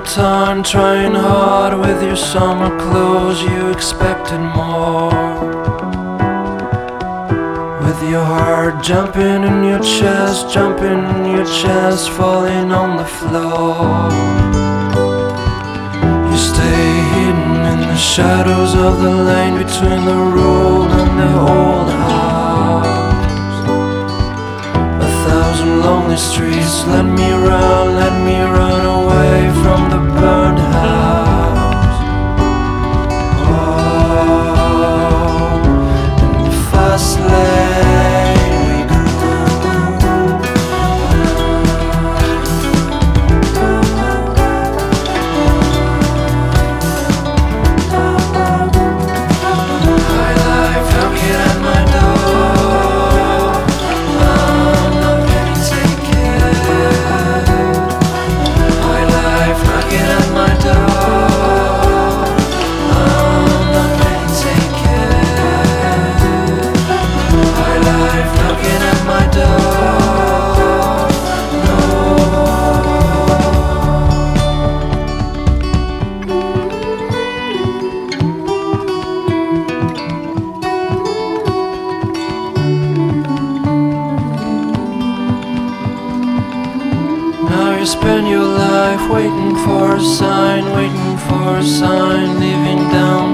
time, trying hard with your summer clothes. You expected more, with your heart jumping in your chest, jumping in your chest, falling on the floor. You stay hidden in the shadows of the lane between the road and the old house. A thousand lonely streets, let me run away from the burned house. Oh, in the fast lane we go. High life knocking at my door. I'm not getting taken. High life knocking at my door. I'm not getting taken. High life knocking at my door. No. Now you spend your life waiting for a sign, waiting for a sign, leaving down